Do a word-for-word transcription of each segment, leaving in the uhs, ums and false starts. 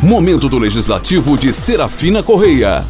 Momento do Legislativo de Serafina Correia.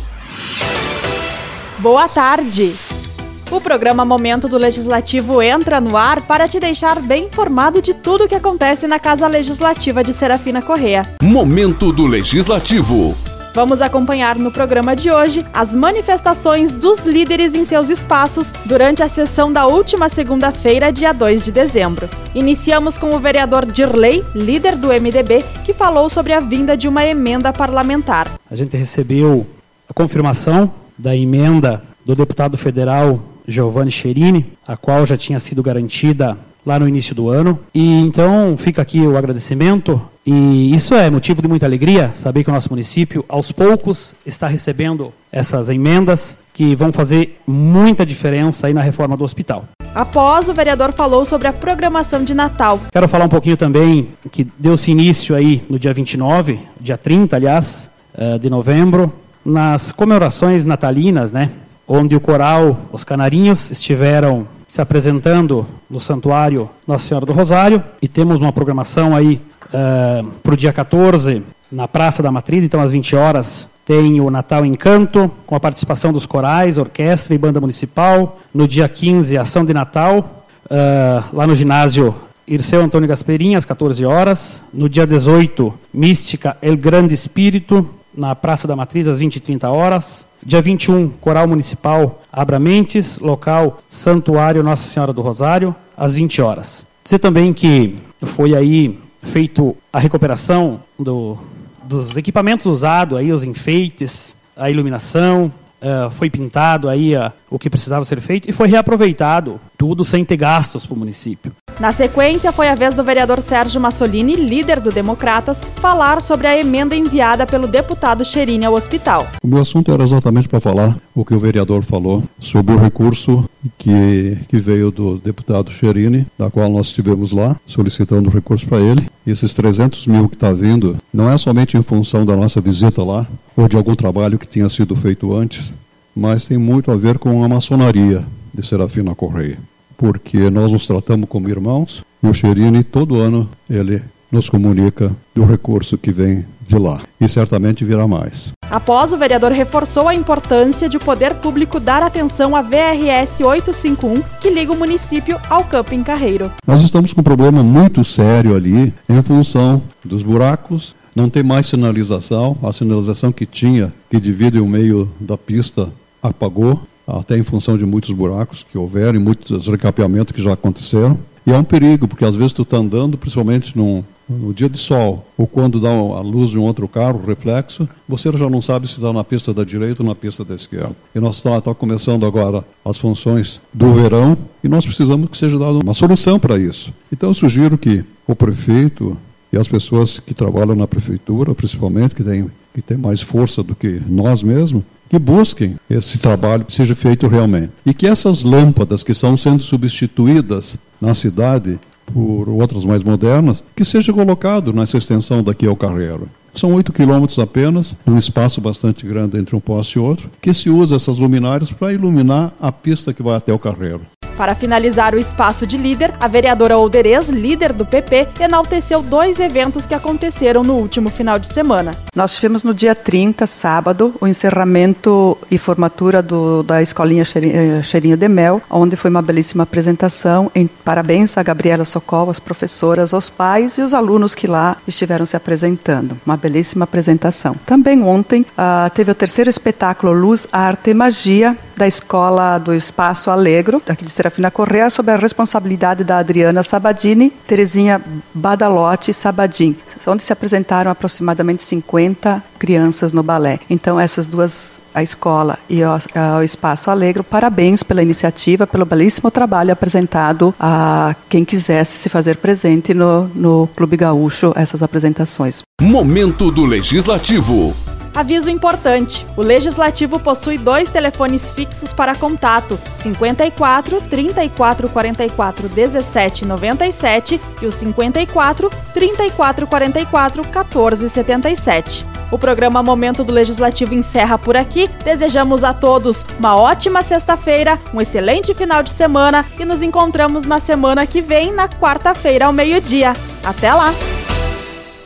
Boa tarde! O programa Momento do Legislativo entra no ar para te deixar bem informado de tudo o que acontece na Casa Legislativa de Serafina Correia. Momento do Legislativo. Vamos acompanhar no programa de hoje as manifestações dos líderes em seus espaços durante a sessão da última segunda-feira, dia dois de dezembro. Iniciamos com o vereador Dirley, líder do M D B, que falou sobre a vinda de uma emenda parlamentar. A gente recebeu a confirmação da emenda do deputado federal Giovanni Cherini, a qual já tinha sido garantida lá no início do ano. E então fica aqui o agradecimento. E isso é motivo de muita alegria, saber que o nosso município, aos poucos, está recebendo essas emendas que vão fazer muita diferença aí na reforma do hospital. Após, o vereador falou sobre a programação de Natal. Quero falar um pouquinho também que deu-se início aí no dia vinte e nove, dia trinta, aliás, de novembro, nas comemorações natalinas, né? Onde o coral Os Canarinhos estiveram se apresentando no Santuário Nossa Senhora do Rosário, e temos uma programação aí uh, para o dia quatorze, na Praça da Matriz. Então às vinte horas tem o Natal Encanto, com a participação dos corais, orquestra e banda municipal. No dia quinze, ação de Natal, uh, lá no ginásio Irceu Antônio Gasperim, às quatorze horas. No dia dezoito, Mística El Grande Espírito, na Praça da Matriz, às vinte e trinta horas. Dia vinte e um, Coral Municipal Abra Mentes, local Santuário Nossa Senhora do Rosário, às vinte horas. Dizer também que foi aí feito a recuperação do, dos equipamentos usados, aí, os enfeites, a iluminação, uh, foi pintado aí uh, o que precisava ser feito e foi reaproveitado, tudo sem ter gastos para o município. Na sequência, foi a vez do vereador Sérgio Massolini, líder do Democratas, falar sobre a emenda enviada pelo deputado Cherini ao hospital. O meu assunto era exatamente para falar o que o vereador falou sobre o recurso que, que veio do deputado Cherini, da qual nós estivemos lá, solicitando o recurso para ele. E esses trezentos mil que está vindo, não é somente em função da nossa visita lá, ou de algum trabalho que tinha sido feito antes, mas tem muito a ver com a maçonaria de Serafina Correia. Porque nós nos tratamos como irmãos, e o Cherini, todo ano, ele nos comunica do recurso que vem de lá. E certamente virá mais. Após, o vereador reforçou a importância de o poder público dar atenção à V R S oitocentos e cinquenta e um, que liga o município ao Camping Carreiro. Nós estamos com um problema muito sério ali, em função dos buracos. Não tem mais sinalização. A sinalização que tinha, que divide o meio da pista, apagou. Até em função de muitos buracos que houveram e muitos recapeamentos que já aconteceram. E é um perigo, porque às vezes tu está andando, principalmente num, no dia de sol, ou quando dá a luz de um outro carro, o reflexo, você já não sabe se está na pista da direita ou na pista da esquerda. E nós estamos tá, tá começando agora as funções do verão, e nós precisamos que seja dada uma solução para isso. Então eu sugiro que o prefeito e as pessoas que trabalham na prefeitura, principalmente, que tem, que tem mais força do que nós mesmos, que busquem esse trabalho que seja feito realmente. E que essas lâmpadas que estão sendo substituídas na cidade por outras mais modernas, que seja colocado nessa extensão daqui ao Carreiro. São oito quilômetros apenas, um espaço bastante grande entre um poste e outro, que se usa essas luminárias para iluminar a pista que vai até o Carreiro. Para finalizar o espaço de líder, a vereadora Olderez, líder do P P, enalteceu dois eventos que aconteceram no último final de semana. Nós tivemos no dia trinta, sábado, o encerramento e formatura do, da Escolinha Cheirinho de Mel, onde foi uma belíssima apresentação. Em parabéns a Gabriela Socol, as professoras, aos pais e os alunos que lá estiveram se apresentando. Uma belíssima apresentação. Também ontem uh, teve o terceiro espetáculo Luz, Arte e Magia, da Escola do Espaço Alegro, aqui de Serafina Correia, sob a responsabilidade da Adriana Sabadini, Terezinha Badalotti e Sabadim, onde se apresentaram aproximadamente cinquenta crianças no balé. Então, essas duas, a escola e o, o Espaço Alegro, parabéns pela iniciativa, pelo belíssimo trabalho apresentado a quem quisesse se fazer presente no, no Clube Gaúcho, essas apresentações. Momento do Legislativo. Aviso importante, o Legislativo possui dois telefones fixos para contato, cinquenta e quatro, trinta e quatro, quarenta e quatro, dezessete, noventa e sete e o cinquenta e quatro, trinta e quatro, quarenta e quatro, quatorze, setenta e sete. O programa Momento do Legislativo encerra por aqui. Desejamos a todos uma ótima sexta-feira, um excelente final de semana e nos encontramos na semana que vem, na quarta-feira ao meio-dia. Até lá!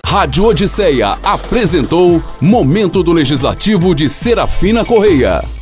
Rádio Odisseia apresentou Momento do Legislativo de Serafina Correia.